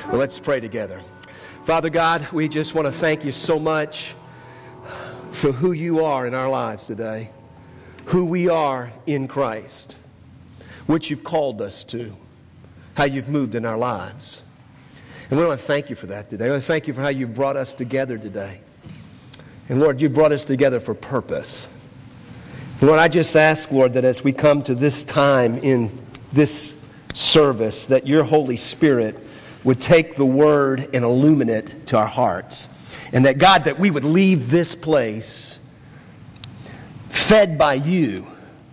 Well, let's pray together. Father God, we just want to thank you so much for who you are in our lives today, who we are in Christ, what you've called us to, how you've moved in our lives. And we want to thank you for that today. We want to thank you for how you brought us together today. And Lord, you brought us together for purpose. And Lord, I just ask, Lord, that as we come to this time in this service, that your Holy Spirit would take the word and illuminate it to our hearts. And that, God, that we would leave this place fed by you,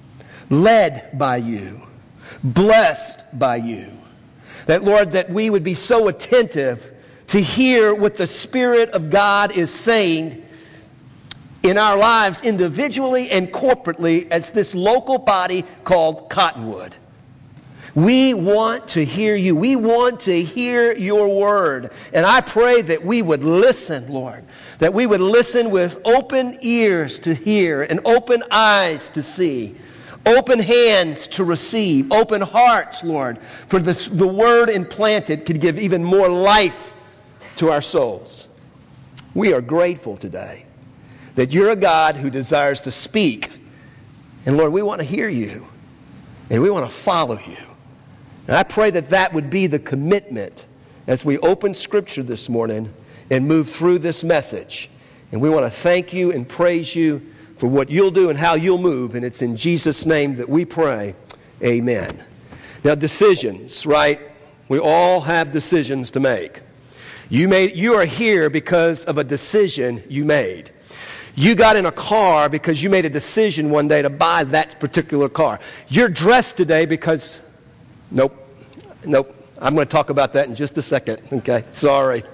led by you, blessed by you. That, Lord, that we would be so attentive to hear what the Spirit of God is saying in our lives individually and corporately as this local body called Cottonwood. We want to hear you. We want to hear your word. And I pray that we would listen, Lord. That we would listen with open ears to hear and open eyes to see. Open hands to receive. Open hearts, Lord. For the word implanted could give even more life to our souls. We are grateful today that you're a God who desires to speak. And Lord, we want to hear you. And we want to follow you. And I pray that that would be the commitment as we open Scripture this morning and move through this message. And we want to thank you and praise you for what you'll do and how you'll move. And it's in Jesus' name that we pray. Amen. Now, decisions, right? We all have decisions to make. You are here because of a decision you made. You got in a car because you made a decision one day to buy that particular car. You're dressed today because... Nope. I'm going to talk about that in just a second. Okay, sorry.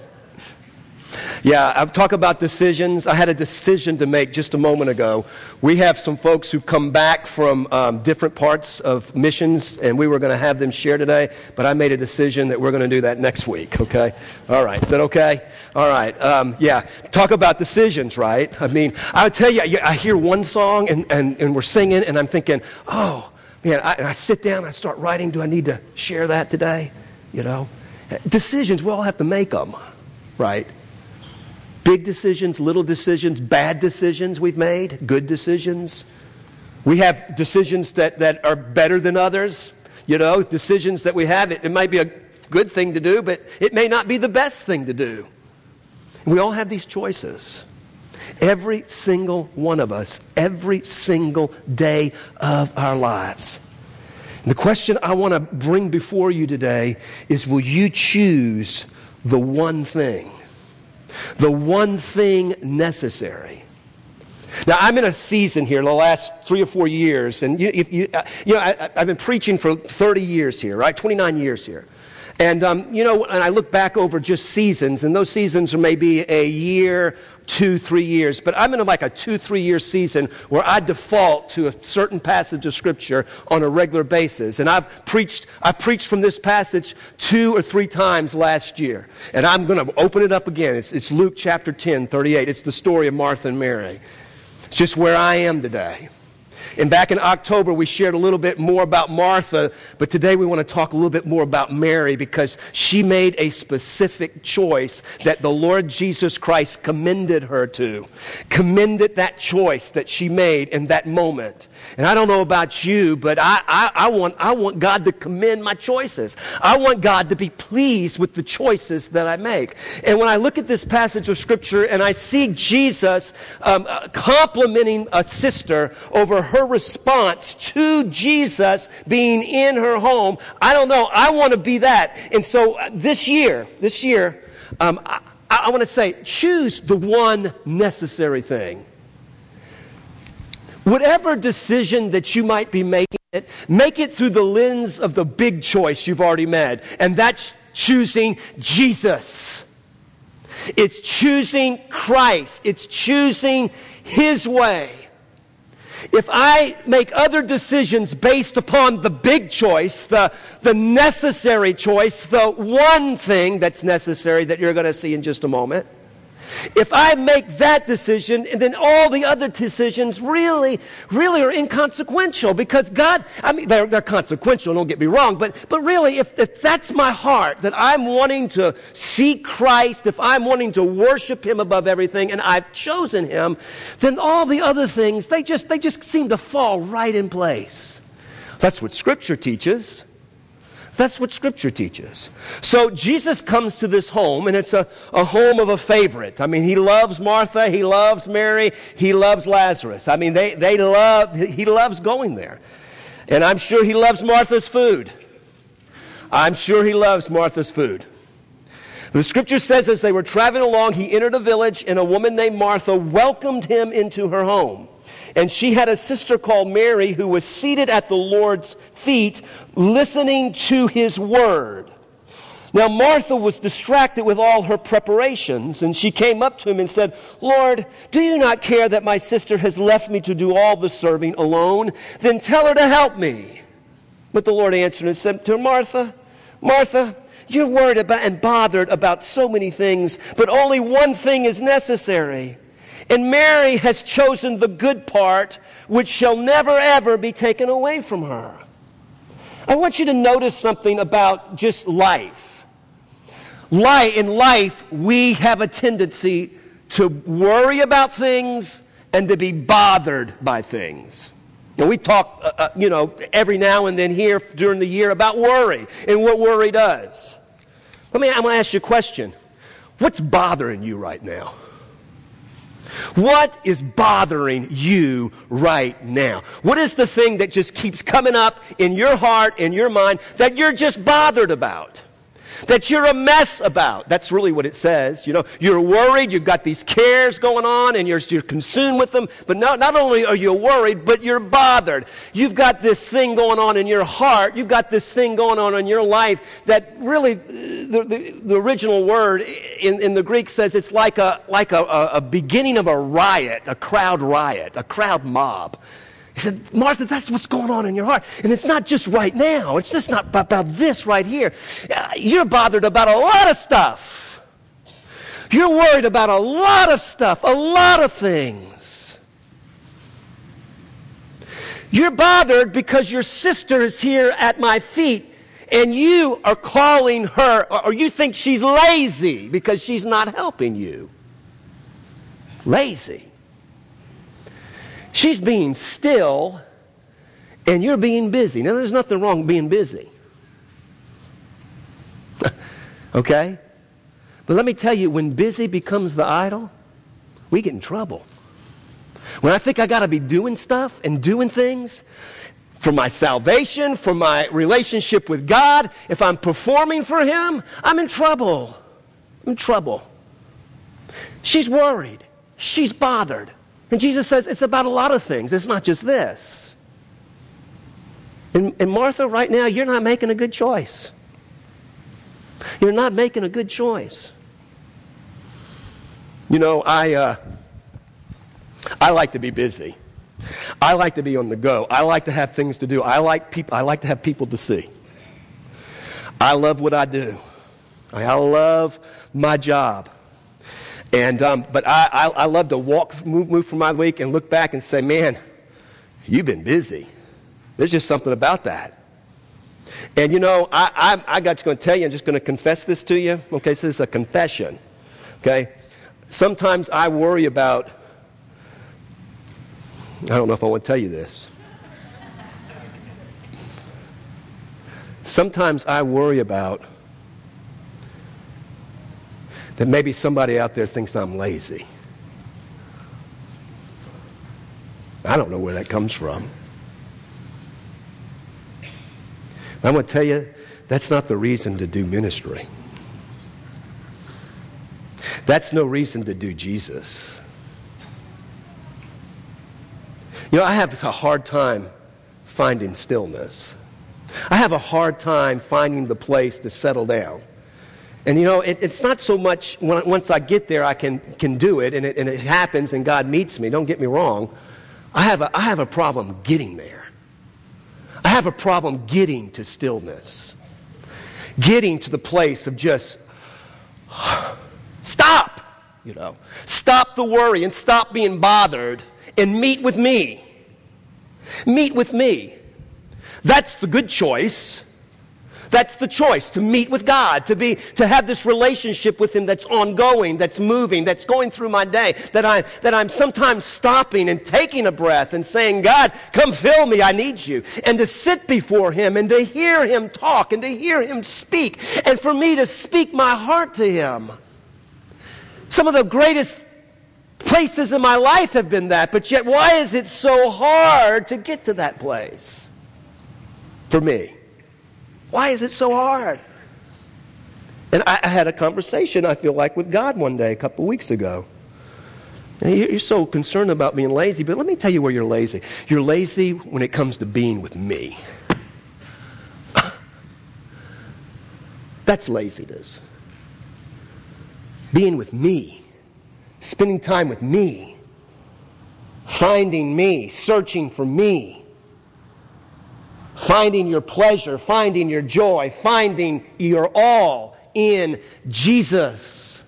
Yeah, I'll talk about decisions. I had a decision to make just a moment ago. We have some folks who've come back from different parts of missions, and we were going to have them share today, but I made a decision that we're going to do that next week, okay? All right, is that okay? All right, yeah, talk about decisions, right? I mean, I'll tell you, I hear one song, and we're singing, and I'm thinking, oh, man, I sit down, I start writing, do I need to share that today? You know? Decisions, we all have to make them, right? Big decisions, little decisions, bad decisions we've made, good decisions. We have decisions that are better than others. You know, decisions that we have, it might be a good thing to do, but it may not be the best thing to do. We all have these choices. Every single one of us, every single day of our lives. And the question I want to bring before you today is, will you choose the one thing? The one thing necessary. Now, I'm in a season here the last 3 or 4 years, and I've been preaching for 30 years here, right? 29 years here. And, and I look back over just seasons, and those seasons are maybe a year, 2, 3 years. But I'm in like a 2-3 year season where I default to a certain passage of Scripture on a regular basis. And I've preached from this passage 2 or 3 times last year. And I'm going to open it up again. It's Luke chapter 10, 38. It's the story of Martha and Mary. It's just where I am today. And back in October, we shared a little bit more about Martha, but today we want to talk a little bit more about Mary because she made a specific choice that the Lord Jesus Christ commended her to. Commended that choice that she made in that moment. And I don't know about you, but I want God to commend my choices. I want God to be pleased with the choices that I make. And when I look at this passage of Scripture and I see Jesus complimenting a sister over her response to Jesus being in her home, I don't know. I want to be that. And so this year, I want to say, choose the one necessary thing. Whatever decision that you might be making, make it through the lens of the big choice you've already made. And that's choosing Jesus. It's choosing Christ. It's choosing His way. If I make other decisions based upon the big choice, the necessary choice, the one thing that's necessary that you're going to see in just a moment, If I make that decision, and then all the other decisions really are inconsequential, because God, I mean, they're consequential, don't get me wrong, but really, if that's my heart, that I'm wanting to seek Christ, if I'm wanting to worship Him above everything, and I've chosen Him, then all the other things, they just seem to fall right in place. That's what Scripture teaches. That's what Scripture teaches. So Jesus comes to this home, and it's a home of a favorite. I mean, He loves Martha, He loves Mary, He loves Lazarus. I mean, He loves going there. And I'm sure He loves Martha's food. I'm sure He loves Martha's food. The Scripture says as they were traveling along, He entered a village, and a woman named Martha welcomed Him into her home. And she had a sister called Mary who was seated at the Lord's feet listening to His word. Now Martha was distracted with all her preparations, and she came up to Him and said, "Lord, do you not care that my sister has left me to do all the serving alone? Then tell her to help me." But the Lord answered and said to her, "Martha, Martha, you're worried about and bothered about so many things, but only one thing is necessary. And Mary has chosen the good part, which shall never, ever be taken away from her." I want you to notice something about just life. In life, we have a tendency to worry about things and to be bothered by things. And we talk, every now and then here during the year about worry and what worry does. I'm going to ask you a question. What's bothering you right now? What is bothering you right now? What is the thing that just keeps coming up in your heart, in your mind, that you're just bothered about? That you're a mess about? That's really what it says. You know, you're worried, you've got these cares going on, and you're consumed with them. But not only are you worried, but you're bothered. You've got this thing going on in your heart. You've got this thing going on in your life that really, the original word in the Greek says it's like a beginning of a riot, a crowd mob. He said, "Martha, that's what's going on in your heart. And it's not just right now. It's just not about this right here. You're bothered about a lot of stuff. You're worried about a lot of stuff, a lot of things. You're bothered because your sister is here at my feet, and you are calling her, or you think she's lazy because she's not helping you. Lazy. She's being still, and you're being busy." Now, there's nothing wrong with being busy. Okay? But let me tell you, when busy becomes the idol, we get in trouble. When I think I got to be doing stuff and doing things for my salvation, for my relationship with God, if I'm performing for Him, I'm in trouble. I'm in trouble. She's worried. She's bothered. And Jesus says it's about a lot of things. It's not just this. And Martha, right now, you're not making a good choice. You're not making a good choice. You know, I like to be busy. I like to be on the go. I like to have things to do. I like to have people to see. I love what I do. I love my job. And but I love to move from my week and look back and say, "Man, you've been busy." There's just something about that. And you know, I got you going to tell you, I'm just going to confess this to you. Okay, so this is a confession. Okay, sometimes I worry about. I don't know if I want to tell you this. Sometimes I worry about that maybe somebody out there thinks I'm lazy. I don't know where that comes from. I'm going to tell you, that's not the reason to do ministry. That's no reason to do Jesus. You know, I have a hard time finding stillness. I have a hard time finding the place to settle down. And you know, it's not so much once I get there I can do it and it happens and God meets me. Don't get me wrong. I have a problem getting there. I have a problem getting to stillness. Getting to the place of just stop. Stop the worry and stop being bothered and meet with me. Meet with me. That's the good choice. That's the choice, to meet with God, to have this relationship with Him that's ongoing, that's moving, that's going through my day, that I'm sometimes stopping and taking a breath and saying, God, come fill me, I need you. And to sit before Him and to hear Him talk and to hear Him speak and for me to speak my heart to Him. Some of the greatest places in my life have been that, but yet why is it so hard to get to that place for me? Why is it so hard? And I had a conversation, I feel like, with God one day, a couple weeks ago. And you're so concerned about being lazy, but let me tell you where you're lazy. You're lazy when it comes to being with me. That's laziness. Being with me. Spending time with me. Finding me. Searching for me. Finding your pleasure, finding your joy, finding your all in Jesus.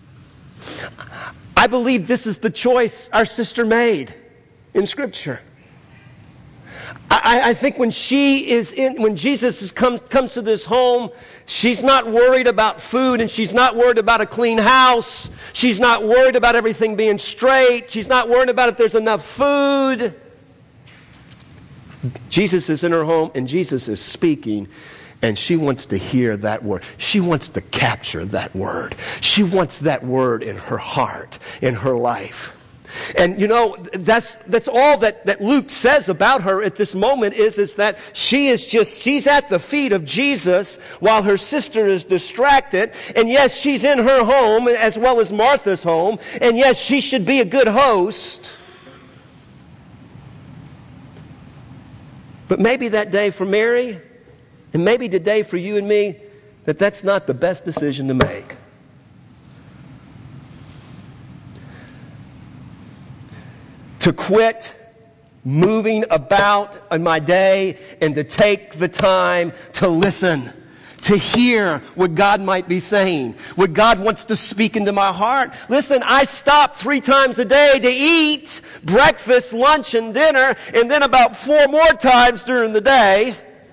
I believe this is the choice our sister made in Scripture. I think when Jesus comes to this home, she's not worried about food and she's not worried about a clean house. She's not worried about everything being straight. She's not worried about if there's enough food. Jesus is in her home and Jesus is speaking, and she wants to hear that word. She wants to capture that word. She wants that word in her heart, in her life. And that's all that Luke says about her at this moment is that she's at the feet of Jesus while her sister is distracted. And yes, she's in her home as well as Martha's home. And yes, she should be a good host. But maybe that day for Mary, and maybe today for you and me, that's not the best decision to make. To quit moving about in my day and to take the time to listen, to hear what God might be saying, what God wants to speak into my heart. Listen, I stop 3 times a day to eat breakfast, lunch, and dinner, and then about 4 more times during the day.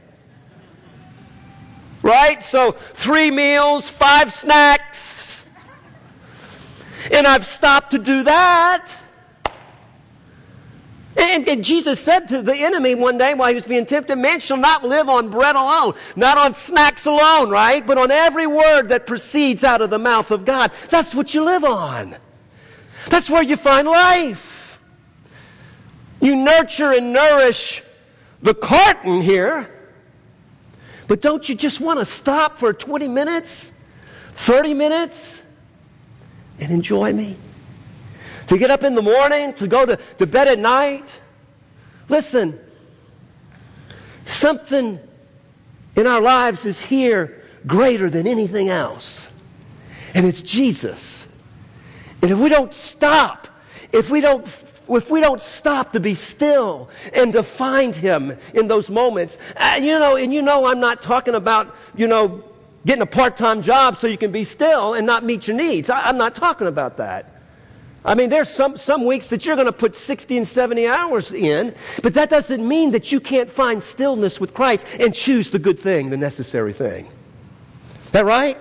Right? So 3 meals, 5 snacks. And I've stopped to do that. And Jesus said to the enemy one day while he was being tempted, man shall not live on bread alone, not on snacks alone, right? But on every word that proceeds out of the mouth of God. That's what you live on. That's where you find life. You nurture and nourish the carton here, but don't you just want to stop for 20 minutes, 30 minutes, and enjoy me? To get up in the morning, to go to bed at night. Listen, something in our lives is here greater than anything else. And it's Jesus. And if we don't stop, if we don't stop to be still and to find Him in those moments, I'm not talking about, getting a part-time job so you can be still and not meet your needs. I'm not talking about that. I mean, there's some weeks that you're going to put 60 and 70 hours in, but that doesn't mean that you can't find stillness with Christ and choose the good thing, the necessary thing. Is that right?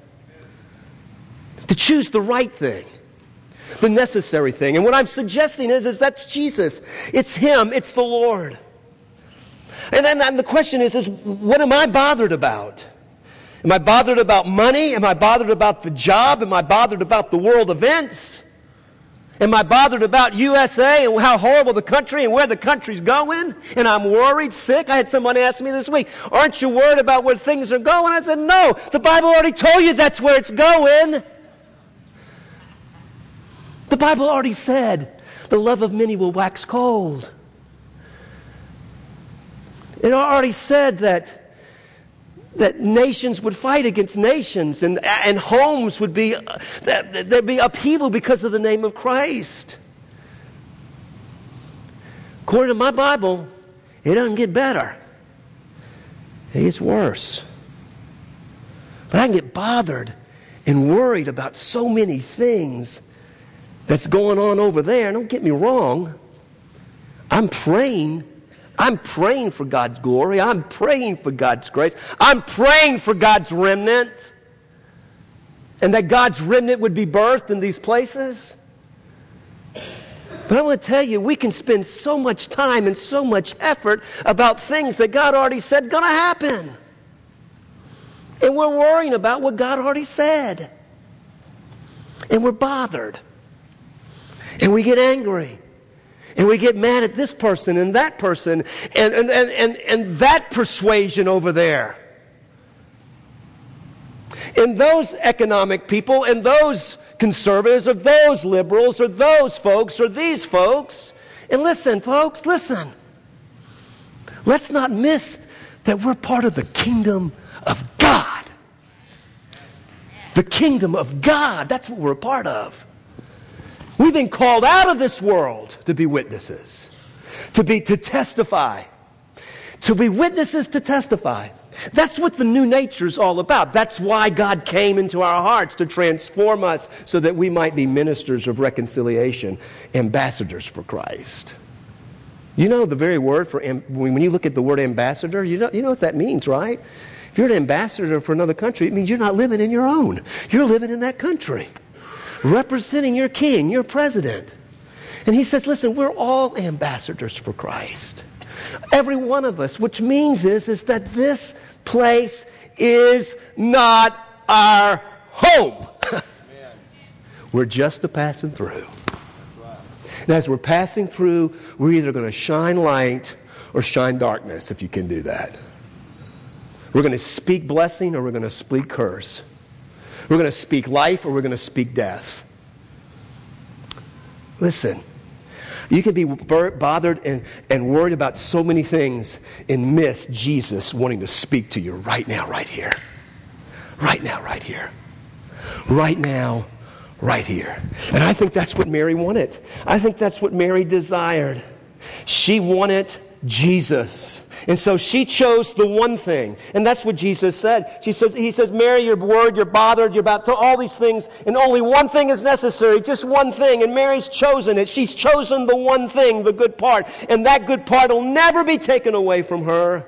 To choose the right thing, the necessary thing. And what I'm suggesting is that's Jesus. It's Him. It's the Lord. And the question is what am I bothered about? Am I bothered about money? Am I bothered about the job? Am I bothered about the world events? Am I bothered about USA and how horrible the country and where the country's going? And I'm worried, sick. I had somebody ask me this week, aren't you worried about where things are going? I said, no, the Bible already told you that's where it's going. The Bible already said the love of many will wax cold. It already said that nations would fight against nations and homes would be, there'd be upheaval because of the name of Christ. According to my Bible, it doesn't get better. It gets worse. But I can get bothered and worried about so many things that's going on over there. Don't get me wrong. I'm praying for God's glory. I'm praying for God's grace. I'm praying for God's remnant. And that God's remnant would be birthed in these places. But I want to tell you, we can spend so much time and so much effort about things that God already said going to happen. And we're worrying about what God already said. And we're bothered. And we get angry. And we get mad at this person and that person and that persuasion over there. And those economic people and those conservatives or those liberals or those folks or these folks. And listen, folks, listen. Let's not miss that we're part of the kingdom of God. The kingdom of God. That's what we're a part of. We've been called out of this world to be witnesses, to testify, to be witnesses to testify. That's what the new nature is all about. That's why God came into our hearts, to transform us so that we might be ministers of reconciliation, ambassadors for Christ. You know the very word for, when you look at the word ambassador, you know what that means, right? If you're an ambassador for another country, it means you're not living in your own. You're living in that country, representing your king, your president. And he says, listen, we're all ambassadors for Christ. Every one of us, which means is that this place is not our home. We're just a passing through. And as we're passing through, we're either going to shine light or shine darkness, if you can do that. We're going to speak blessing or we're going to speak curse. We're going to speak life or we're going to speak death. Listen, you can be bothered and worried about so many things and miss Jesus wanting to speak to you right now, right here. Right now, right here. Right now, right here. And I think that's what Mary wanted. I think that's what Mary desired. She wanted Jesus. And so she chose the one thing. And that's what Jesus said. He says, Mary, you're worried, you're bothered, you're about all these things, and only one thing is necessary, just one thing. And Mary's chosen it. She's chosen the one thing, the good part. And that good part will never be taken away from her.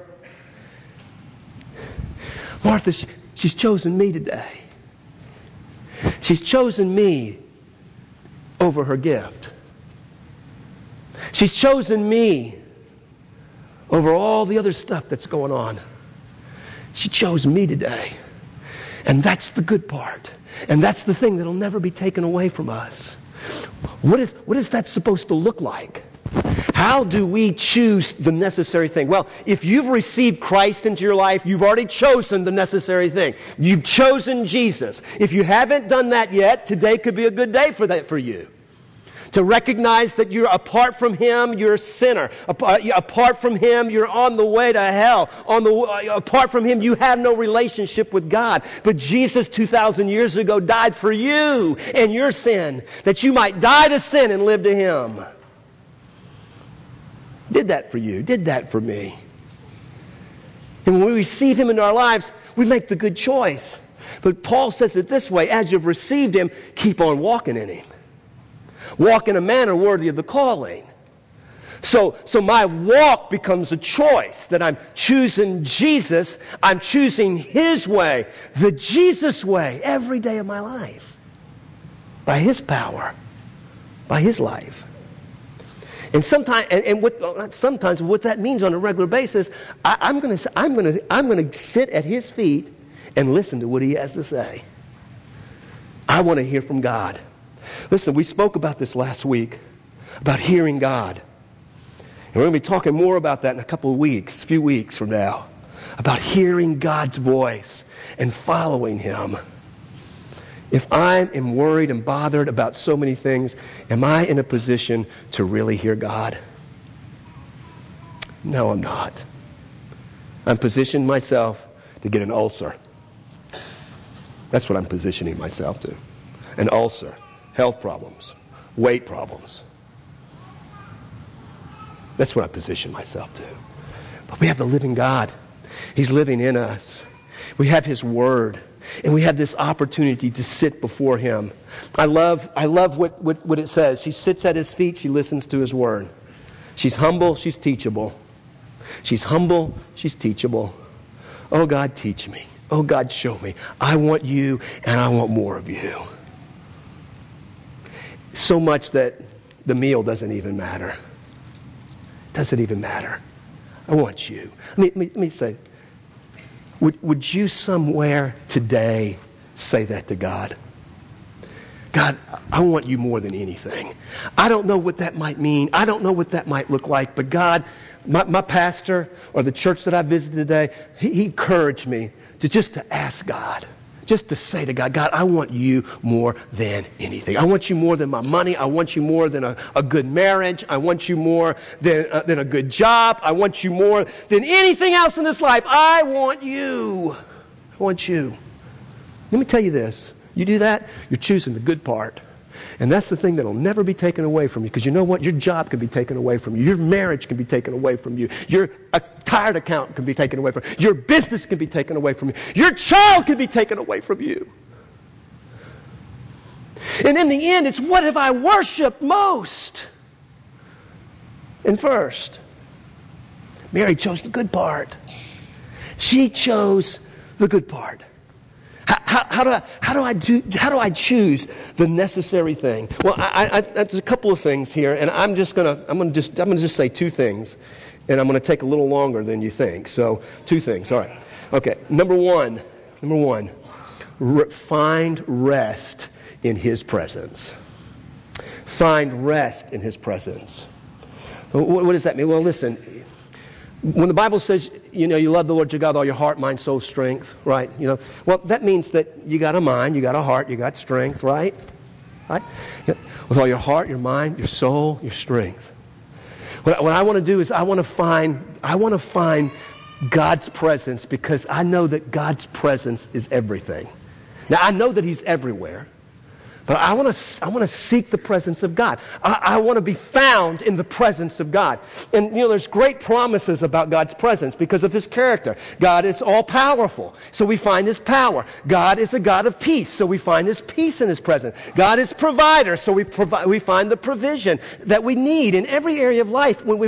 Martha, she's chosen me today. She's chosen me over her gift. She's chosen me over all the other stuff that's going on. She chose me today. And that's the good part. And that's the thing that'll never be taken away from us. What is that supposed to look like? How do we choose the necessary thing? Well, if you've received Christ into your life, you've already chosen the necessary thing. You've chosen Jesus. If you haven't done that yet, today could be a good day for you. To recognize that you're apart from Him, you're a sinner. Apart from Him, you're on the way to hell. Apart from Him, you have no relationship with God. But Jesus, 2,000 years ago, died for you and your sin, that you might die to sin and live to Him. Did that for you, did that for me. And when we receive Him into our lives, we make the good choice. But Paul says it this way, as you've received Him, keep on walking in Him. Walk in a manner worthy of the calling. So my walk becomes a choice, that I'm choosing Jesus. I'm choosing His way, the Jesus way, every day of my life. By His power, by His life. And sometimes what that means on a regular basis, I'm going to sit at His feet and listen to what He has to say. I want to hear from God. Listen, we spoke about this last week, about hearing God. And we're going to be talking more about that in a few weeks from now, about hearing God's voice and following Him. If I am worried and bothered about so many things, am I in a position to really hear God? No, I'm not. I'm positioning myself to get an ulcer. That's what I'm positioning myself to. An ulcer. Health problems, weight problems. That's what I position myself to. But we have the living God. He's living in us. We have His Word. And we have this opportunity to sit before him. I love what it says. She sits at his feet. She listens to his word. She's humble. She's teachable. She's humble. She's teachable. Oh, God, teach me. Oh, God, show me. I want you, and I want more of you. So much that the meal doesn't even matter. It doesn't even matter. I want you. Let me say, would you somewhere today say that to God? God, I want you more than anything. I don't know what that might mean. I don't know what that might look like. But God, my pastor or the church that I visited today, he encouraged me to ask God. Just to say to God, God, I want you more than anything. I want you more than my money. I want you more than a good marriage. I want you more than a good job. I want you more than anything else in this life. I want you. I want you. Let me tell you this. You do that, you're choosing the good part. And that's the thing that will never be taken away from you. Because you know what? Your job can be taken away from you. Your marriage can be taken away from you. Your tire account can be taken away from you. Your business can be taken away from you. Your child can be taken away from you. And in the end, it's what have I worshiped most? And first, Mary chose the good part. She chose the good part. How do I choose the necessary thing? Well, there's a couple of things here, and I'm gonna just say two things, and I'm gonna take a little longer than you think. So, two things. All right. Okay. Number one, find rest in His presence. Find rest in His presence. What does that mean? Well, listen. When the Bible says, you love the Lord your God with all your heart, mind, soul, strength, right? Well, that means that you got a mind, you got a heart, you got strength, right? Right? With all your heart, your mind, your soul, your strength. What I want to do is I want to find God's presence, because I know that God's presence is everything. Now, I know that He's everywhere. But I want to seek the presence of God. I want to be found in the presence of God. And, there's great promises about God's presence because of His character. God is all-powerful, so we find His power. God is a God of peace, so we find His peace in His presence. God is provider, so we find the provision that we need in every area of life when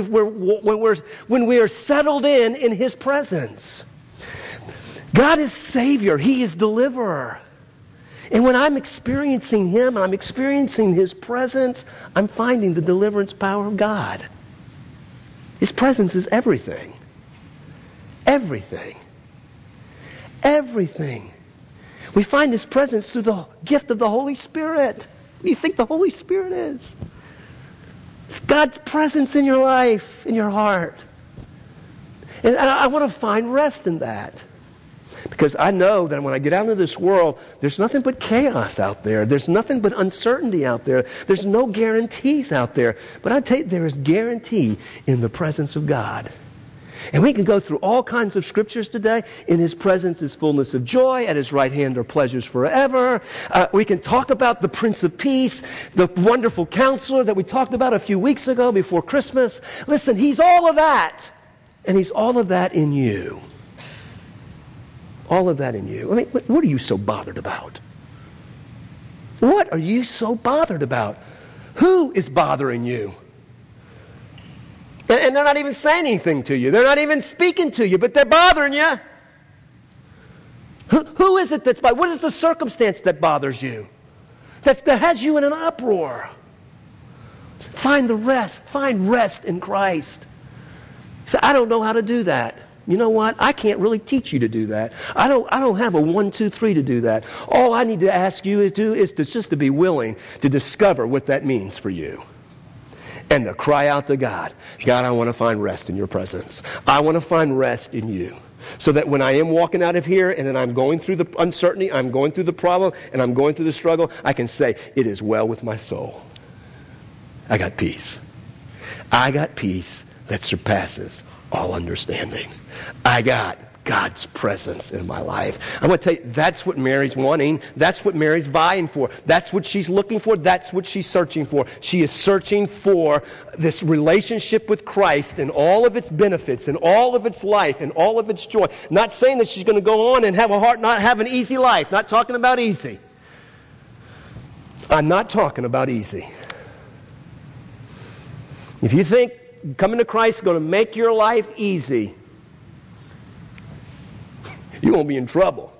we are settled in His presence. God is Savior. He is deliverer. And when I'm experiencing Him and I'm experiencing His presence, I'm finding the deliverance power of God. His presence is everything. Everything. Everything. We find His presence through the gift of the Holy Spirit. What do you think the Holy Spirit is? It's God's presence in your life, in your heart. And I want to find rest in that. Because I know that when I get out into this world, there's nothing but chaos out there. There's nothing but uncertainty out there. There's no guarantees out there. But I tell you, there is guarantee in the presence of God. And we can go through all kinds of scriptures today. In His presence is fullness of joy. At His right hand are pleasures forever. We can talk about the Prince of Peace, the wonderful Counselor that we talked about a few weeks ago before Christmas. Listen, He's all of that. And He's all of that in you. All of that in you. I mean, what are you so bothered about? What are you so bothered about? Who is bothering you? And they're not even saying anything to you. They're not even speaking to you, but they're bothering you. Who is it that's bothering? What is the circumstance that bothers you? That has you in an uproar? Find the rest. Find rest in Christ. Say, I don't know how to do that. You know what? I can't really teach you to do that. I don't have a 1, 2, 3 to do that. All I need to ask you to do is just to be willing to discover what that means for you. And to cry out to God, God, I want to find rest in your presence. I want to find rest in you. So that when I am walking out of here and then I'm going through the uncertainty, I'm going through the problem, and I'm going through the struggle, I can say, it is well with my soul. I got peace. I got peace that surpasses all understanding. I got God's presence in my life. I'm going to tell you, that's what Mary's wanting. That's what Mary's vying for. That's what she's looking for. That's what she's searching for. She is searching for this relationship with Christ and all of its benefits and all of its life and all of its joy. Not saying that she's going to go on and not have an easy life. Not talking about easy. I'm not talking about easy. If you think coming to Christ is going to make your life easy, you're going to be in trouble.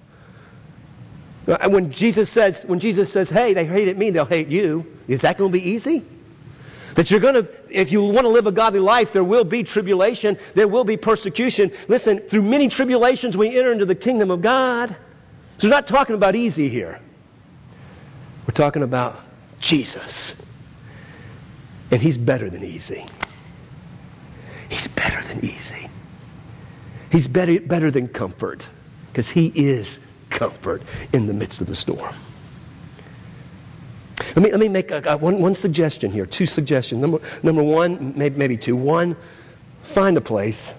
When Jesus says, hey, they hated me, they'll hate you, is that going to be easy? That you're going to, if you want to live a godly life, there will be tribulation, there will be persecution. Listen, through many tribulations we enter into the kingdom of God. So we're not talking about easy here. We're talking about Jesus. And He's better than easy. He's better than easy. He's better than comfort, because He is comfort in the midst of the storm. Let me make one suggestion here, two suggestions. Number one, maybe two. One, find a place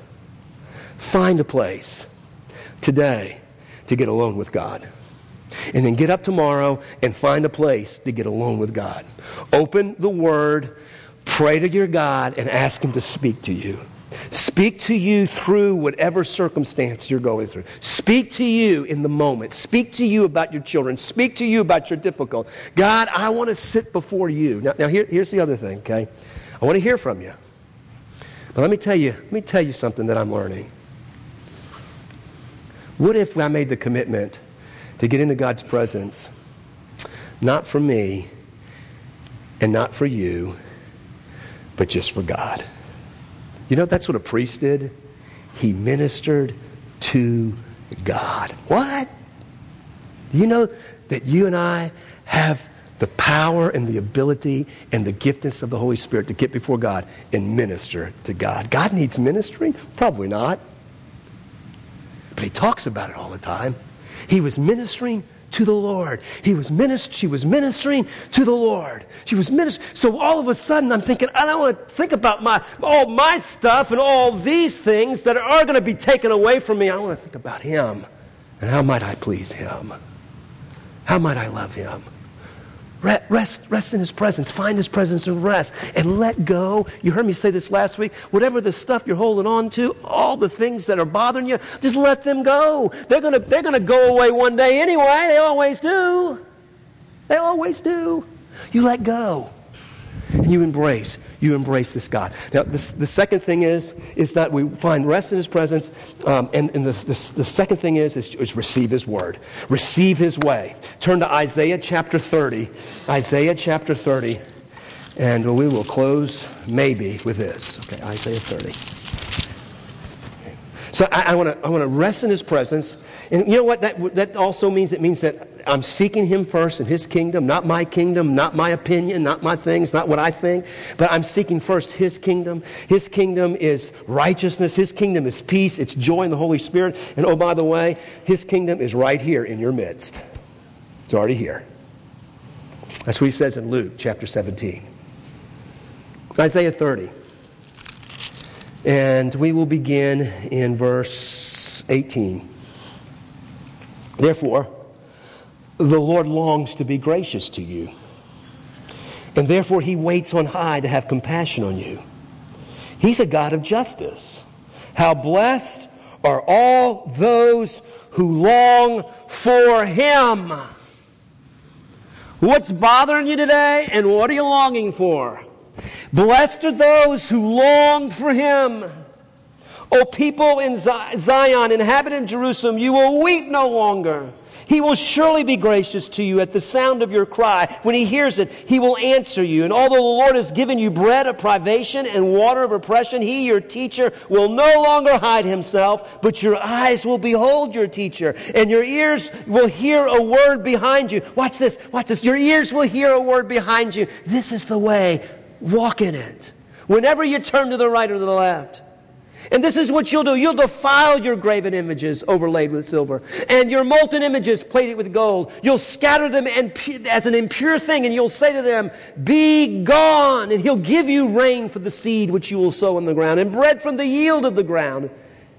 today to get alone with God. And then get up tomorrow and find a place to get alone with God. Open the Word, pray to your God, and ask Him to speak to you. Speak to you through whatever circumstance you're going through. Speak to you in the moment. Speak to you about your children. Speak to you about your difficult. God, I want to sit before you. Now here's the other thing, okay? I want to hear from you. But let me tell you something that I'm learning. What if I made the commitment to get into God's presence, not for me and not for you, but just for God? You know, that's what a priest did. He ministered to God. What? You know that you and I have the power and the ability and the giftedness of the Holy Spirit to get before God and minister to God. God needs ministering? Probably not. But He talks about it all the time. He was ministering to the Lord. She was ministering to the Lord. She was ministering. So all of a sudden I'm thinking, I don't want to think about all my stuff and all these things that are going to be taken away from me. I want to think about Him. And how might I please Him? How might I love Him? Rest in His presence. Find His presence and rest. And let go. You heard me say this last week. Whatever the stuff you're holding on to, all the things that are bothering you, just let them go. They're gonna go away one day anyway. They always do. They always do. You let go. And you embrace this God. Now, the second thing is that we find rest in His presence, and the second thing is receive His word. Receive His way. Turn to Isaiah chapter 30. Isaiah chapter 30. And we will close maybe with this. Okay, Isaiah 30. So I want to rest in His presence. And you know what that also means? It means that I'm seeking Him first and His kingdom, not my kingdom, not my opinion, not my things, not what I think, but I'm seeking first His kingdom. His kingdom is righteousness. His kingdom is peace. It's joy in the Holy Spirit. And oh, by the way, His kingdom is right here in your midst. It's already here. That's what He says in Luke chapter 17. Isaiah 30. And we will begin in verse 18. Therefore, the Lord longs to be gracious to you, and therefore He waits on high to have compassion on you. He's a God of justice. How blessed are all those who long for Him. What's bothering you today, and what are you longing for? Blessed are those who long for Him. O people in Zion, inhabitant Jerusalem, you will weep no longer. He will surely be gracious to you at the sound of your cry. When He hears it, He will answer you. And although the Lord has given you bread of privation and water of oppression, He, your teacher, will no longer hide Himself, but your eyes will behold your teacher, and your ears will hear a word behind you. Watch this. Watch this. Your ears will hear a word behind you. This is the way. Walk in it. Whenever you turn to the right or to the left. And this is what you'll do. You'll defile your graven images overlaid with silver, and your molten images plated with gold. You'll scatter them as an impure thing, and you'll say to them, be gone. And He'll give you rain for the seed which you will sow in the ground, and bread from the yield of the ground.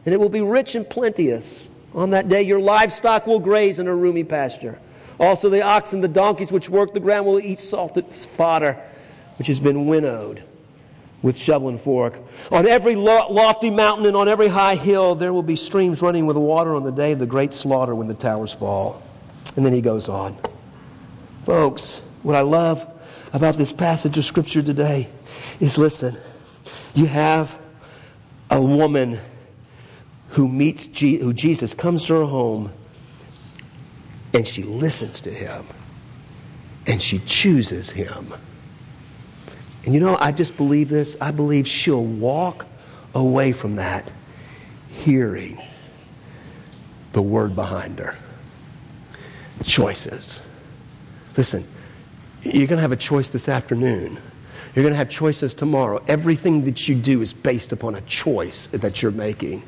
and it will be rich and plenteous. On that day your livestock will graze in a roomy pasture. Also the oxen, the donkeys which work the ground will eat salted fodder, which has been winnowed with shovel and fork. On every lofty mountain and on every high hill there will be streams running with water on the day of the great slaughter when the towers fall. And then he goes on. Folks, what I love about this passage of Scripture today is, listen, you have a woman who who Jesus comes to her home, and she listens to him, and she chooses him. And you know, I just believe this. I believe she'll walk away from that hearing the word behind her. Choices. Listen, you're going to have a choice this afternoon. You're going to have choices tomorrow. Everything that you do is based upon a choice that you're making.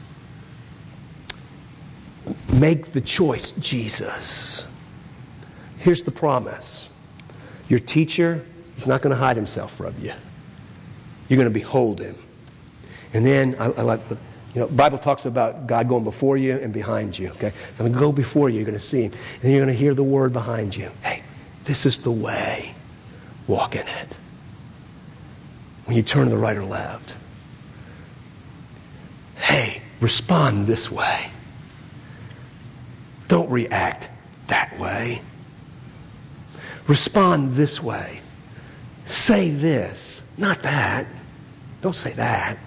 Make the choice Jesus. Here's the promise. Your teacher, he's not going to hide himself from you. You're going to behold him. And then, I like the Bible talks about God going before you and behind you. Okay, if I'm going to go before you, you're going to see him. And then you're going to hear the word behind you. Hey, this is the way. Walk in it. When you turn to the right or left. Hey, respond this way. Don't react that way. Respond this way. Say this, not that. Don't say that.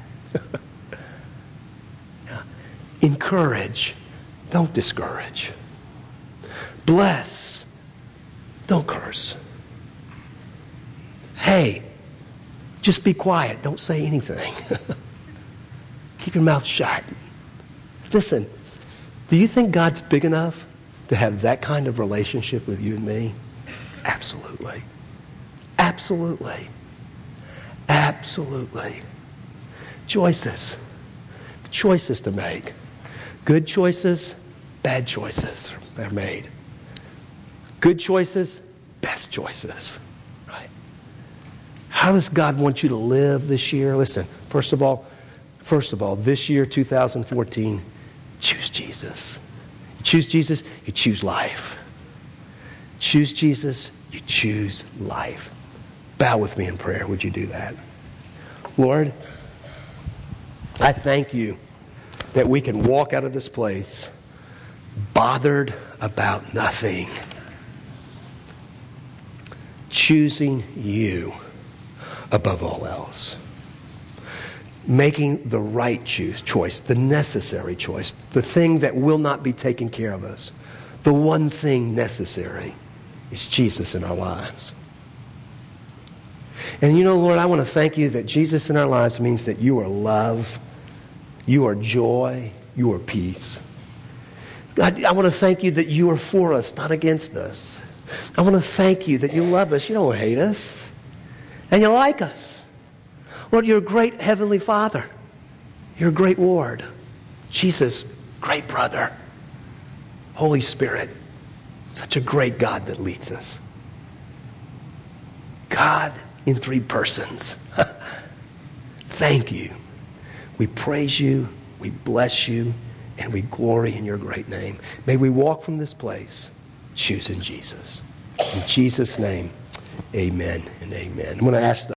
Encourage. Don't discourage. Bless. Don't curse. Hey, just be quiet. Don't say anything. Keep your mouth shut. Listen, do you think God's big enough to have that kind of relationship with you and me? Absolutely. Absolutely. Absolutely. Choices. Choices to make. Good choices, bad choices are made. Good choices, best choices. Right? How does God want you to live this year? Listen, first of all, this year, 2014, choose Jesus. You choose Jesus, you choose life. Choose Jesus, you choose life. Bow with me in prayer. Would you do that? Lord, I thank you that we can walk out of this place bothered about nothing. Choosing you above all else. Making the right choice, the necessary choice, the thing that will not be taken care of us. The one thing necessary is Jesus in our lives. And you know, Lord, I want to thank you that Jesus in our lives means that you are love, you are joy, you are peace. God, I want to thank you that you are for us, not against us. I want to thank you that you love us. You don't hate us. And you like us. Lord, you're a great Heavenly Father. You're a great Lord. Jesus, great brother. Holy Spirit, such a great God that leads us. God in three persons. Thank you. We praise you, we bless you, and we glory in your great name. May we walk from this place choosing Jesus. In Jesus' name, amen and amen. I'm going to ask